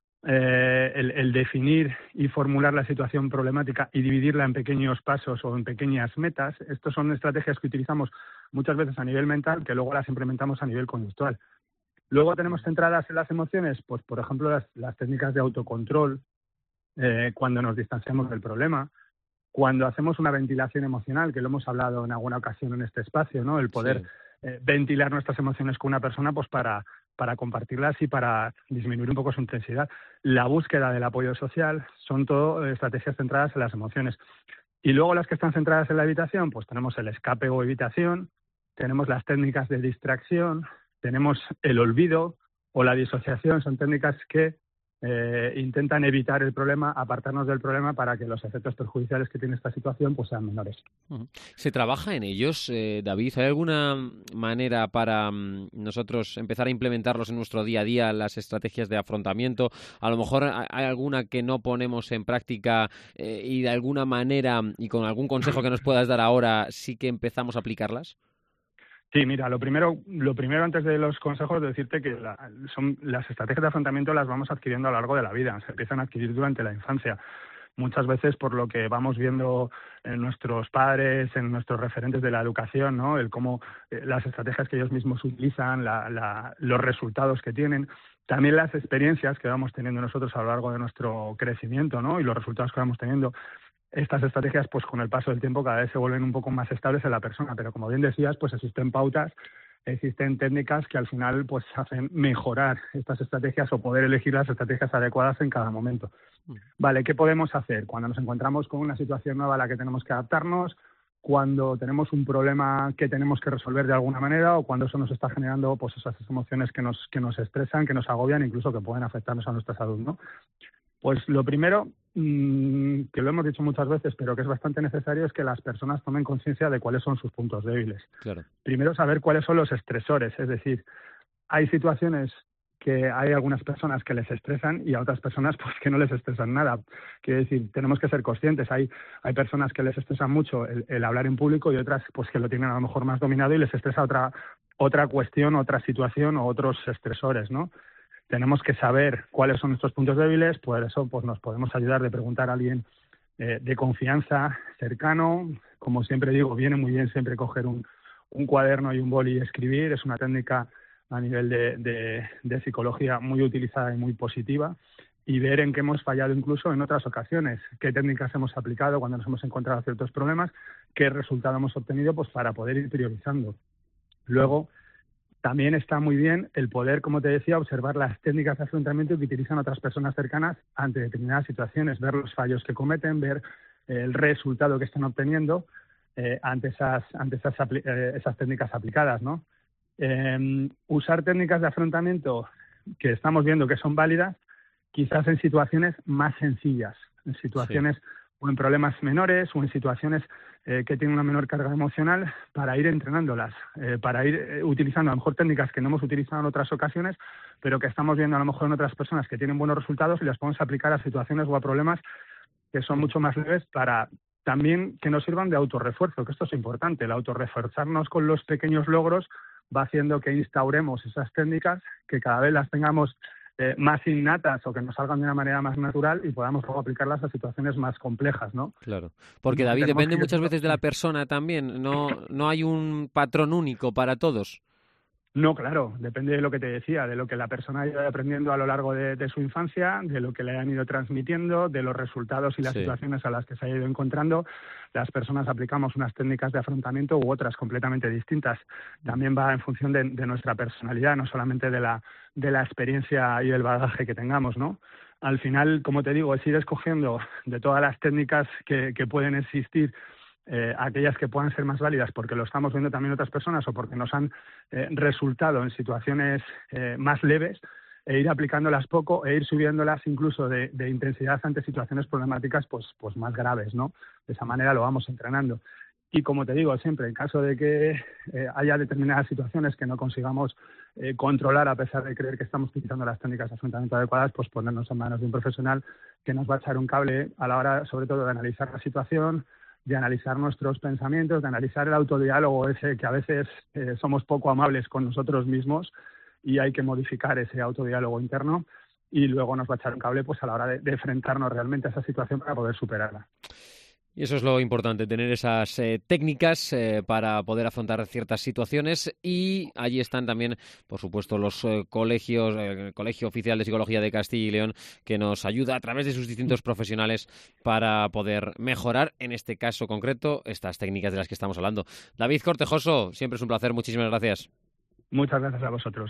el definir y formular la situación problemática y dividirla en pequeños pasos o en pequeñas metas. Estas son estrategias que utilizamos muchas veces a nivel mental, que luego las implementamos a nivel conductual. Luego tenemos centradas en las emociones, pues por ejemplo las técnicas de autocontrol, cuando nos distanciamos del problema, cuando hacemos una ventilación emocional, que lo hemos hablado en alguna ocasión en este espacio, ¿no? El poder ventilar nuestras emociones con una persona pues para compartirlas y para disminuir un poco su intensidad. La búsqueda del apoyo social, son todo estrategias centradas en las emociones. Y luego las que están centradas en la evitación, pues tenemos el escape o evitación, tenemos las técnicas de distracción, tenemos el olvido o la disociación. Son técnicas que intentan evitar el problema, apartarnos del problema para que los efectos perjudiciales que tiene esta situación pues sean menores. ¿Se trabaja en ellos, David? ¿Hay alguna manera para nosotros empezar a implementarlos en nuestro día a día, las estrategias de afrontamiento? A lo mejor hay alguna que no ponemos en práctica y de alguna manera, y con algún consejo que nos puedas dar ahora, sí que empezamos a aplicarlas. Sí, mira, lo primero antes de los consejos, es decirte que son las estrategias de afrontamiento las vamos adquiriendo a lo largo de la vida, se empiezan a adquirir durante la infancia. Muchas veces por lo que vamos viendo en nuestros padres, en nuestros referentes de la educación, ¿no? El cómo las estrategias que ellos mismos utilizan, los resultados que tienen, también las experiencias que vamos teniendo nosotros a lo largo de nuestro crecimiento, ¿no? Y los resultados que vamos teniendo. Estas estrategias, pues con el paso del tiempo, cada vez se vuelven un poco más estables en la persona, pero como bien decías, pues existen pautas, existen técnicas que al final pues hacen mejorar estas estrategias o poder elegir las estrategias adecuadas en cada momento. Vale, ¿qué podemos hacer cuando nos encontramos con una situación nueva a la que tenemos que adaptarnos, cuando tenemos un problema que tenemos que resolver de alguna manera o cuando eso nos está generando pues esas emociones que nos estresan, que nos agobian, incluso que pueden afectarnos a nuestra salud, ¿no? Pues lo primero, que lo hemos dicho muchas veces, pero que es bastante necesario, es que las personas tomen conciencia de cuáles son sus puntos débiles. Claro. Primero, saber cuáles son los estresores, es decir, hay situaciones que hay algunas personas que les estresan y a otras personas pues que no les estresan nada. Quiero decir, tenemos que ser conscientes. Hay personas que les estresan mucho el hablar en público y otras pues que lo tienen a lo mejor más dominado y les estresa otra cuestión, otra situación o otros estresores, ¿no? tenemos que saber cuáles son nuestros puntos débiles, por eso pues nos podemos ayudar de preguntar a alguien de confianza, cercano. Como siempre digo, viene muy bien siempre coger un cuaderno y un boli y escribir. Es una técnica a nivel de psicología muy utilizada y muy positiva, y ver en qué hemos fallado incluso en otras ocasiones, qué técnicas hemos aplicado cuando nos hemos encontrado ciertos problemas, qué resultado hemos obtenido, pues para poder ir priorizando. Luego, también está muy bien el poder, como te decía, observar las técnicas de afrontamiento que utilizan otras personas cercanas ante determinadas situaciones, ver los fallos que cometen, ver el resultado que están obteniendo ante esas técnicas aplicadas, ¿no? Usar técnicas de afrontamiento que estamos viendo que son válidas, quizás en situaciones más sencillas, en situaciones o en problemas menores o en situaciones que tienen una menor carga emocional, para ir entrenándolas, para ir utilizando a lo mejor técnicas que no hemos utilizado en otras ocasiones, pero que estamos viendo a lo mejor en otras personas que tienen buenos resultados, y las podemos aplicar a situaciones o a problemas que son mucho más leves, para también que nos sirvan de autorrefuerzo, que esto es importante. El autorreforzarnos con los pequeños logros va haciendo que instauremos esas técnicas, que cada vez las tengamos más innatas o que nos salgan de una manera más natural, y podamos luego aplicarlas a situaciones más complejas, ¿no? Claro, porque David, depende muchas veces de la persona también, no hay un patrón único para todos. No, claro, depende de lo que te decía, de lo que la persona ha ido aprendiendo a lo largo de su infancia, de lo que le han ido transmitiendo, de los resultados y las situaciones a las que se ha ido encontrando. Las personas aplicamos unas técnicas de afrontamiento u otras completamente distintas. También va en función de nuestra personalidad, no solamente de la experiencia y del bagaje que tengamos, ¿no? Al final, como te digo, es ir escogiendo de todas las técnicas que pueden existir, aquellas que puedan ser más válidas porque lo estamos viendo también otras personas o porque nos han resultado en situaciones más leves, e ir aplicándolas poco e ir subiéndolas incluso de intensidad ante situaciones problemáticas pues más graves, ¿no? De esa manera lo vamos entrenando. Y como te digo siempre, en caso de que haya determinadas situaciones que no consigamos controlar a pesar de creer que estamos utilizando las técnicas de afrontamiento adecuadas, pues ponernos en manos de un profesional que nos va a echar un cable a la hora sobre todo de analizar la situación, de analizar nuestros pensamientos, de analizar el autodiálogo ese que a veces somos poco amables con nosotros mismos, y hay que modificar ese autodiálogo interno, y luego nos va a echar un cable pues a la hora de enfrentarnos realmente a esa situación para poder superarla. Y eso es lo importante, tener esas técnicas para poder afrontar ciertas situaciones, y allí están también, por supuesto, los colegios, el Colegio Oficial de Psicología de Castilla y León, que nos ayuda a través de sus distintos profesionales para poder mejorar, en este caso concreto, estas técnicas de las que estamos hablando. David Cortejoso, siempre es un placer, muchísimas gracias. Muchas gracias a vosotros.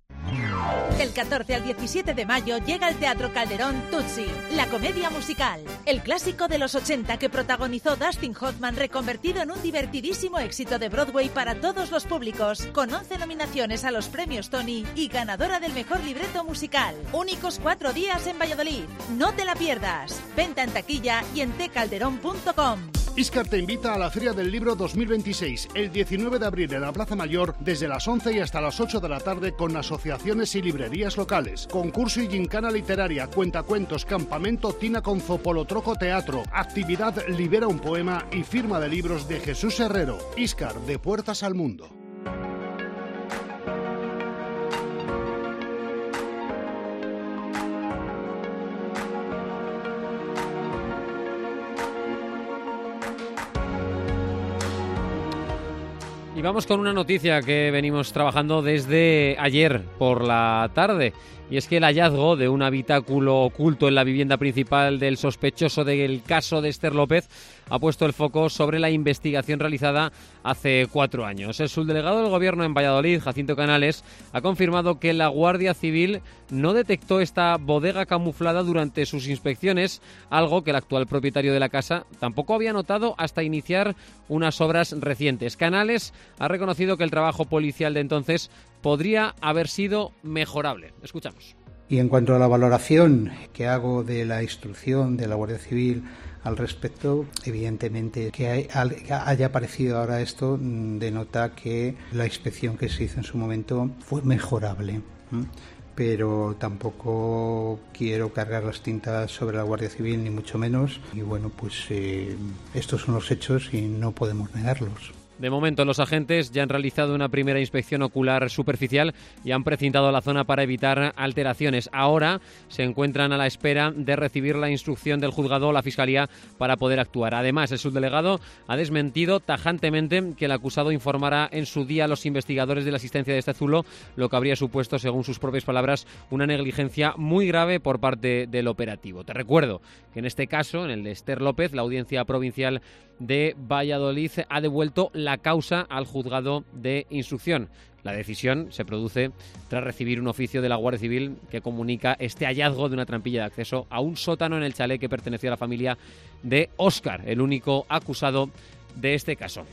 Del 14 al 17 de mayo llega al Teatro Calderón Tutsi, la comedia musical. El clásico de los 80 que protagonizó Dustin Hoffman, reconvertido en un divertidísimo éxito de Broadway para todos los públicos, con 11 nominaciones a los premios Tony y ganadora del mejor libreto musical. Únicos 4 días en Valladolid. No te la pierdas. Venta en taquilla y en tcalderón.com. Iscar te invita a la Feria del Libro 2026, el 19 de abril en la Plaza Mayor, desde las 11 y hasta las 8 de la tarde, con asociaciones y librerías locales. Concurso y gincana literaria, cuentacuentos, campamento Tina con Zopolotroco Teatro, actividad Libera un Poema y firma de libros de Jesús Herrero. Iscar, de puertas al mundo. Y vamos con una noticia que venimos trabajando desde ayer por la tarde, y es que el hallazgo de un habitáculo oculto en la vivienda principal del sospechoso del caso de Esther López ha puesto el foco sobre la investigación realizada hace 4 años. El subdelegado del Gobierno en Valladolid, Jacinto Canales, ha confirmado que la Guardia Civil no detectó esta bodega camuflada durante sus inspecciones, algo que el actual propietario de la casa tampoco había notado hasta iniciar unas obras recientes. Canales ha reconocido que el trabajo policial de entonces podría haber sido mejorable. Escuchamos. Y en cuanto a la valoración que hago de la instrucción de la Guardia Civil al respecto, evidentemente que haya aparecido ahora esto denota que la inspección que se hizo en su momento fue mejorable, pero tampoco quiero cargar las tintas sobre la Guardia Civil, ni mucho menos, y bueno, pues estos son los hechos y no podemos negarlos. De momento, los agentes ya han realizado una primera inspección ocular superficial y han precintado la zona para evitar alteraciones. Ahora se encuentran a la espera de recibir la instrucción del juzgado o la Fiscalía para poder actuar. Además, el subdelegado ha desmentido tajantemente que el acusado informara en su día a los investigadores de la existencia de este zulo, lo que habría supuesto, según sus propias palabras, una negligencia muy grave por parte del operativo. Te recuerdo que en este caso, en el de Esther López, la Audiencia Provincial de Valladolid ha devuelto la causa al juzgado de instrucción. La decisión se produce tras recibir un oficio de la Guardia Civil que comunica este hallazgo de una trampilla de acceso a un sótano en el chalet que pertenecía a la familia de Óscar, el único acusado de este caso.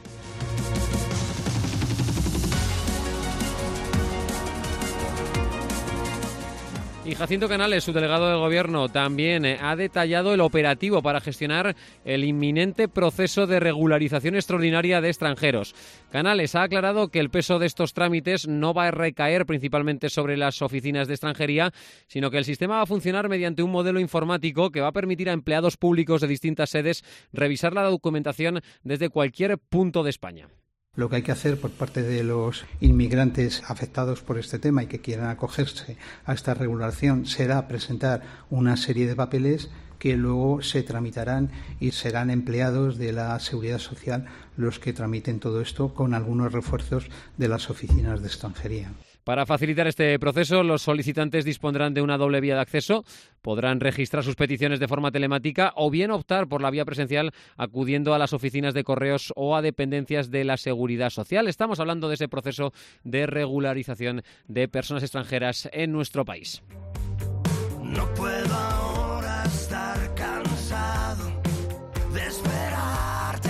Y Jacinto Canales, subdelegado del Gobierno, también ha detallado el operativo para gestionar el inminente proceso de regularización extraordinaria de extranjeros. Canales ha aclarado que el peso de estos trámites no va a recaer principalmente sobre las oficinas de extranjería, sino que el sistema va a funcionar mediante un modelo informático que va a permitir a empleados públicos de distintas sedes revisar la documentación desde cualquier punto de España. Lo que hay que hacer por parte de los inmigrantes afectados por este tema y que quieran acogerse a esta regulación será presentar una serie de papeles que luego se tramitarán y serán empleados de la Seguridad Social los que tramiten todo esto, con algunos refuerzos de las oficinas de extranjería. Para facilitar este proceso, los solicitantes dispondrán de una doble vía de acceso. Podrán registrar sus peticiones de forma telemática o bien optar por la vía presencial acudiendo a las oficinas de correos o a dependencias de la Seguridad Social. Estamos hablando de ese proceso de regularización de personas extranjeras en nuestro país. No puedo ahora estar cansado de esperarte.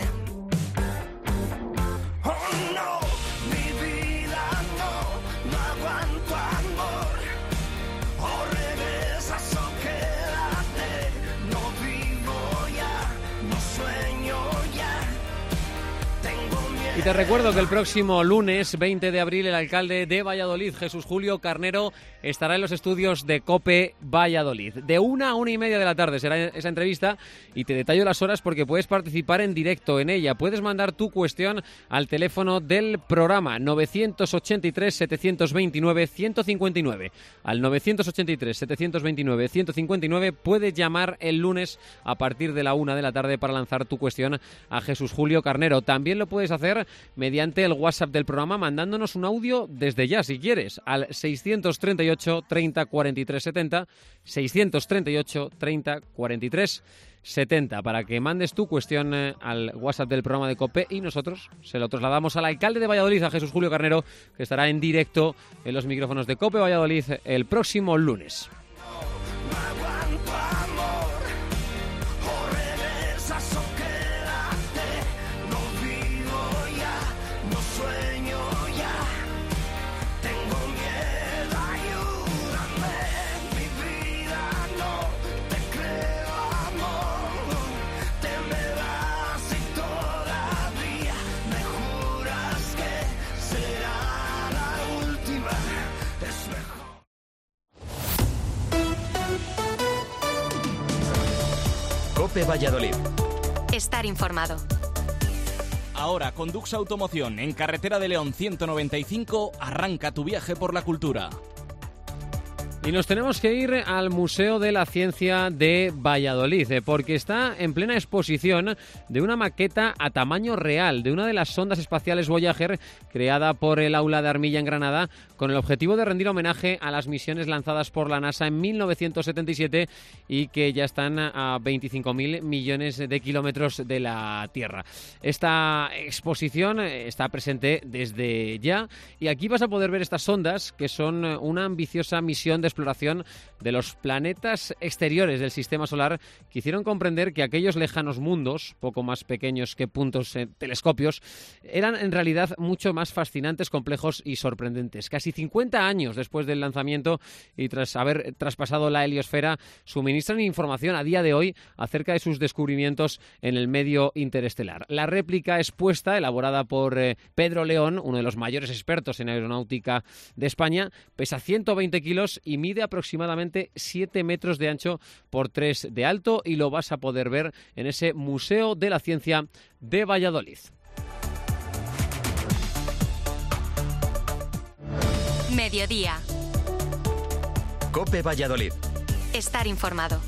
Oh no, mi vida no aguanto amor. O regresas o quédate. No vivo ya, no sueño ya. Tengo miedo. Y te recuerdo que el próximo lunes 20 de abril el alcalde de Valladolid, Jesús Julio Carnero, estará en los estudios de COPE Valladolid. De 1 a 1:30 de la tarde será esa entrevista y te detallo las horas porque puedes participar en directo en ella. Puedes mandar tu cuestión al teléfono del programa 983-729-159. Al 983-729-159 puedes llamar el lunes a partir de la 1 de la tarde para lanzar tu cuestión a Jesús Julio Carnero. También lo puedes hacer mediante el WhatsApp del programa mandándonos un audio desde ya si quieres al 638 30 43 70 638 30 43 70 para que mandes tu cuestión al WhatsApp del programa de COPE y nosotros se lo trasladamos al alcalde de Valladolid, a Jesús Julio Carnero, que estará en directo en los micrófonos de COPE Valladolid el próximo lunes. COPE Valladolid. Estar informado. Ahora con Dux Automoción, en Carretera de León 195, arranca tu viaje por la cultura. Y nos tenemos que ir al Museo de la Ciencia de Valladolid, porque está en plena exposición de una maqueta a tamaño real de una de las sondas espaciales Voyager creada por el Aula de Armilla en Granada con el objetivo de rendir homenaje a las misiones lanzadas por la NASA en 1977 y que ya están a 25.000 millones de kilómetros de la Tierra. Esta exposición está presente desde ya y aquí vas a poder ver estas sondas que son una ambiciosa misión de exploración de los planetas exteriores del Sistema Solar que hicieron comprender que aquellos lejanos mundos, poco más pequeños que puntos telescopios, eran en realidad mucho más fascinantes, complejos y sorprendentes. Casi 50 años después del lanzamiento y tras haber traspasado la heliosfera, suministran información a día de hoy acerca de sus descubrimientos en el medio interestelar. La réplica expuesta, elaborada por Pedro León, uno de los mayores expertos en aeronáutica de España, pesa 120 kilos y mide aproximadamente 7 metros de ancho por 3 de alto y lo vas a poder ver en ese Museo de la Ciencia de Valladolid. Mediodía. COPE Valladolid. Estar informado.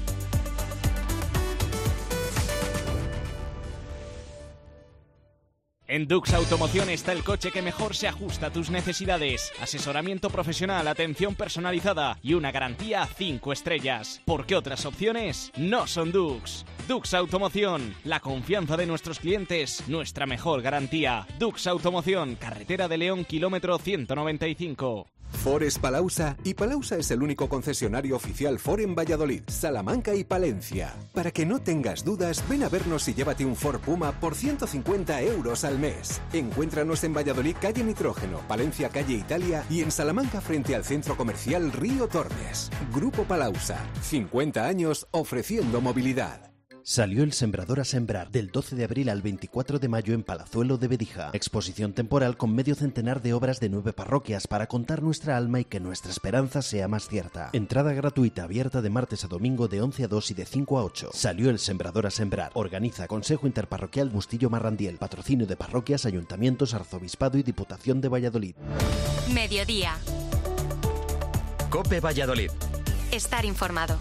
En Dux Automoción está el coche que mejor se ajusta a tus necesidades. Asesoramiento profesional, atención personalizada y una garantía 5 estrellas. Porque otras opciones no son Dux. Dux Automoción, la confianza de nuestros clientes, nuestra mejor garantía. Dux Automoción, carretera de León, kilómetro 195. Ford es Palausa y Palausa es el único concesionario oficial Ford en Valladolid, Salamanca y Palencia. Para que no tengas dudas, ven a vernos y llévate un Ford Puma por 150 euros al mes. Encuéntranos en Valladolid, calle Nitrógeno, Palencia, calle Italia y en Salamanca frente al centro comercial Río Tormes. Grupo Palausa, 50 años ofreciendo movilidad. Salió El Sembrador a Sembrar del 12 de abril al 24 de mayo en Palazuelo de Bedija. Exposición temporal con medio centenar de obras de 9 parroquias para contar nuestra alma y que nuestra esperanza sea más cierta. Entrada gratuita abierta de martes a domingo de 11 a 2 y de 5 a 8. Salió El Sembrador a Sembrar. Organiza Consejo Interparroquial Bustillo Marrandiel. Patrocinio de parroquias, ayuntamientos, arzobispado y Diputación de Valladolid. Mediodía. COPE Valladolid. Estar informado.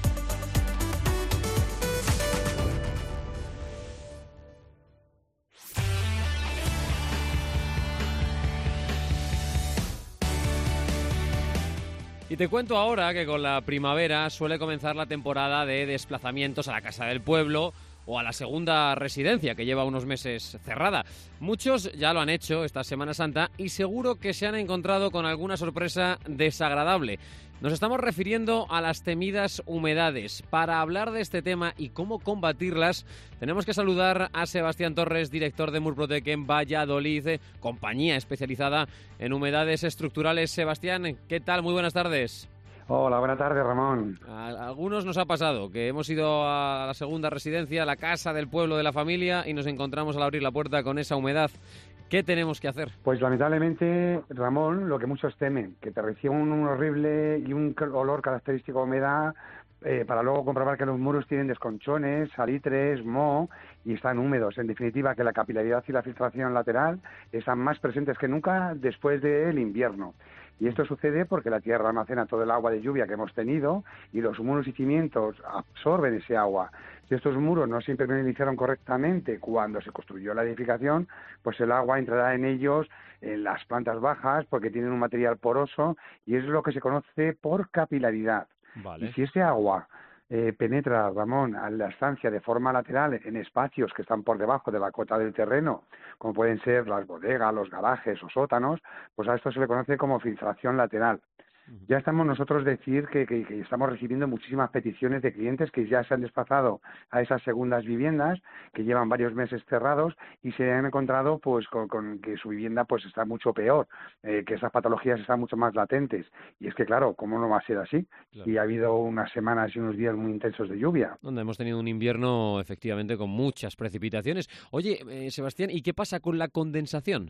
Y te cuento ahora que con la primavera suele comenzar la temporada de desplazamientos a la Casa del Pueblo o a la segunda residencia, que lleva unos meses cerrada. Muchos ya lo han hecho esta Semana Santa y seguro que se han encontrado con alguna sorpresa desagradable. Nos estamos refiriendo a las temidas humedades. Para hablar de este tema y cómo combatirlas, tenemos que saludar a Sebastián Torres, director de Murprotec en Valladolid, compañía especializada en humedades estructurales. Sebastián, ¿qué tal? Muy buenas tardes. Hola, buenas tardes, Ramón. A algunos nos ha pasado que hemos ido a la segunda residencia, a la casa del pueblo de la familia, y nos encontramos al abrir la puerta con esa humedad. ¿Qué tenemos que hacer? Pues lamentablemente, Ramón, lo que muchos temen, que te reciban un horrible y un olor característico de humedad, para luego comprobar que los muros tienen desconchones, salitres, moho y están húmedos. En definitiva, que la capilaridad y la filtración lateral están más presentes que nunca después del invierno. Y esto sucede porque la tierra almacena todo el agua de lluvia que hemos tenido y los muros y cimientos absorben ese agua. Si estos muros no se impermeabilizaron correctamente cuando se construyó la edificación, pues el agua entrará en ellos en las plantas bajas porque tienen un material poroso y es lo que se conoce por capilaridad. Vale. Y si ese agua penetra, Ramón, a la estancia de forma lateral en espacios que están por debajo de la cota del terreno, como pueden ser las bodegas, los garajes o sótanos, pues a esto se le conoce como filtración lateral. Ya estamos nosotros decir que estamos recibiendo muchísimas peticiones de clientes que ya se han desplazado a esas segundas viviendas que llevan varios meses cerrados y se han encontrado pues con que su vivienda pues está mucho peor, que esas patologías están mucho más latentes. Y es que claro, ¿cómo no va a ser así? Claro. Y ha habido unas semanas y unos días muy intensos de lluvia. Donde hemos tenido un invierno efectivamente con muchas precipitaciones. Oye, Sebastián, ¿y qué pasa con la condensación?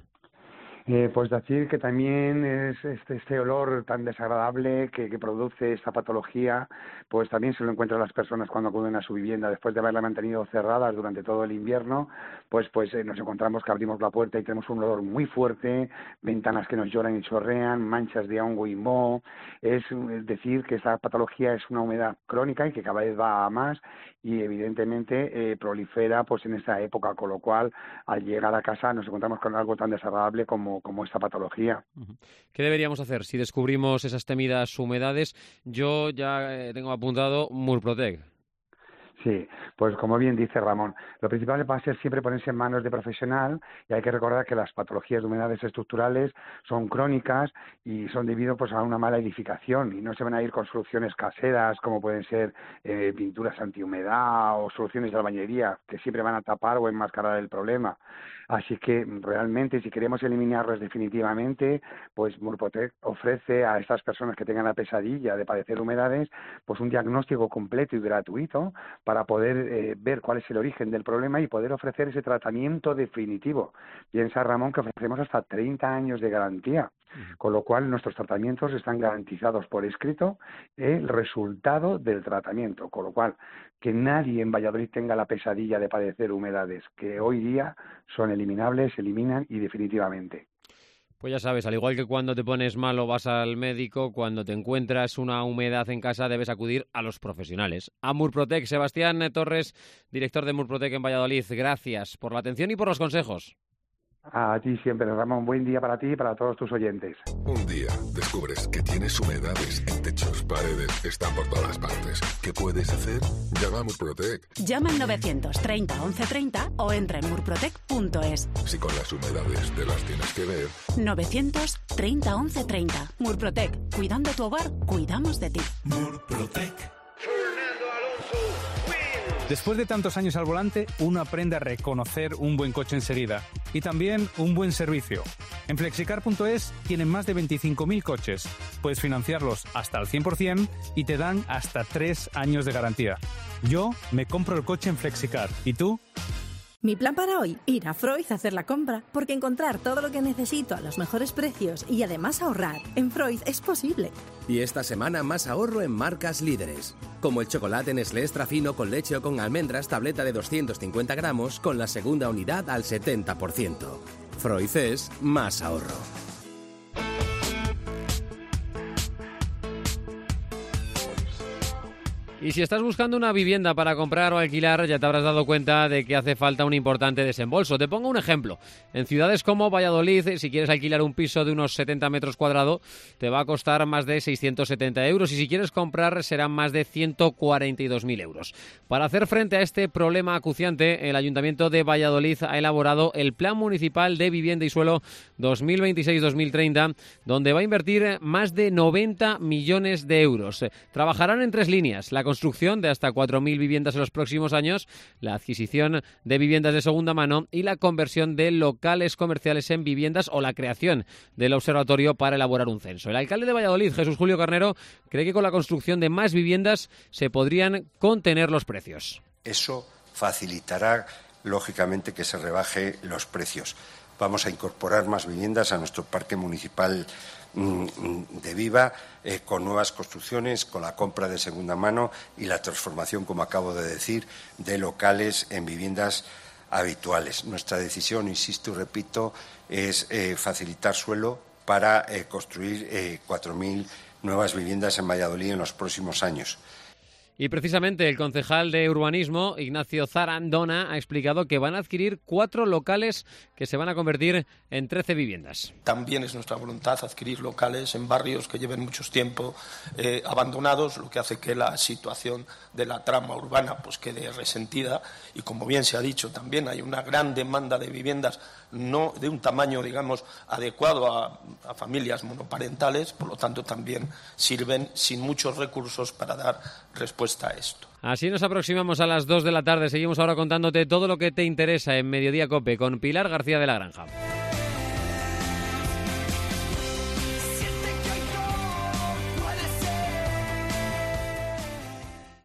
Pues decir que también es este olor tan desagradable que produce esta patología, pues también se lo encuentran las personas cuando acuden a su vivienda después de haberla mantenido cerradas durante todo el invierno, pues nos encontramos que abrimos la puerta y tenemos un olor muy fuerte, ventanas que nos lloran y chorrean, manchas de hongo y moho. Es decir que esta patología es una humedad crónica y que cada vez va a más y evidentemente prolifera pues en esta época, con lo cual al llegar a casa nos encontramos con algo tan desagradable como esta patología. ¿Qué deberíamos hacer si descubrimos esas temidas humedades? Yo ya tengo apuntado Murprotec. Sí, pues como bien dice Ramón, lo principal va a ser siempre ponerse en manos de profesional y hay que recordar que las patologías de humedades estructurales son crónicas y son debido pues a una mala edificación y no se van a ir con soluciones caseras como pueden ser pinturas antihumedad o soluciones de albañería que siempre van a tapar o enmascarar el problema. Así que realmente si queremos eliminarlos definitivamente, pues Murprotec ofrece a estas personas que tengan la pesadilla de padecer humedades pues un diagnóstico completo y gratuito para poder ver cuál es el origen del problema y poder ofrecer ese tratamiento definitivo. Piensa, Ramón, que ofrecemos hasta 30 años de garantía, con lo cual nuestros tratamientos están garantizados por escrito el resultado del tratamiento, con lo cual que nadie en Valladolid tenga la pesadilla de padecer humedades, que hoy día son eliminables, se eliminan y definitivamente. Pues ya sabes, al igual que cuando te pones mal o vas al médico, cuando te encuentras una humedad en casa debes acudir a los profesionales. A Murprotec. Sebastián Torres, director de Murprotec en Valladolid, gracias por la atención y por los consejos. A ti siempre, Ramón. Buen día para ti y para todos tus oyentes. Un día descubres que tienes humedades en techos, paredes, están por todas partes. ¿Qué puedes hacer? Llama a Murprotec. Llama al 930 1130 o entra en murprotec.es. Si con las humedades te las tienes que ver. 930 1130. Murprotec. Cuidando tu hogar, cuidamos de ti. Murprotec. Después de tantos años al volante, uno aprende a reconocer un buen coche enseguida y también un buen servicio. En Flexicar.es tienen más de 25.000 coches. Puedes financiarlos hasta al 100% y te dan hasta 3 años de garantía. Yo me compro el coche en Flexicar. ¿Y tú? Mi plan para hoy, ir a Freud a hacer la compra, porque encontrar todo lo que necesito a los mejores precios y además ahorrar en Freud es posible. Y esta semana más ahorro en marcas líderes, como el chocolate Nestlé extra fino con leche o con almendras tableta de 250 gramos con la segunda unidad al 70%. Freud es más ahorro. Y si estás buscando una vivienda para comprar o alquilar, ya te habrás dado cuenta de que hace falta un importante desembolso. Te pongo un ejemplo. En ciudades como Valladolid, si quieres alquilar un piso de unos 70 metros cuadrados, te va a costar más de 670 euros y si quieres comprar serán más de 142.000 euros. Para hacer frente a este problema acuciante, el Ayuntamiento de Valladolid ha elaborado el Plan Municipal de Vivienda y Suelo 2026-2030, donde va a invertir más de 90 millones de euros. Trabajarán en 3 líneas: la construcción de hasta 4.000 viviendas en los próximos años, la adquisición de viviendas de segunda mano y la conversión de locales comerciales en viviendas o la creación del observatorio para elaborar un censo. El alcalde de Valladolid, Jesús Julio Carnero, cree que con la construcción de más viviendas se podrían contener los precios. Eso facilitará, lógicamente, que se rebaje los precios. Vamos a incorporar más viviendas a nuestro parque municipal de Viva, con nuevas construcciones, con la compra de segunda mano y la transformación, como acabo de decir, de locales en viviendas habituales. Nuestra decisión, insisto y repito, es facilitar suelo para construir 4.000 nuevas viviendas en Valladolid en los próximos años. Y precisamente el concejal de Urbanismo, Ignacio Zarandona, ha explicado que van a adquirir 4 locales que se van a convertir en 13 viviendas. También es nuestra voluntad adquirir locales en barrios que lleven mucho tiempo abandonados, lo que hace que la situación de la trama urbana pues quede resentida y, como bien se ha dicho, también hay una gran demanda de viviendas no de un tamaño, digamos, adecuado a familias monoparentales, por lo tanto también sirven sin muchos recursos para dar respuesta a esto. Así nos aproximamos a las 2 de la tarde. Seguimos ahora contándote todo lo que te interesa en Mediodía COPE con Pilar García de la Granja.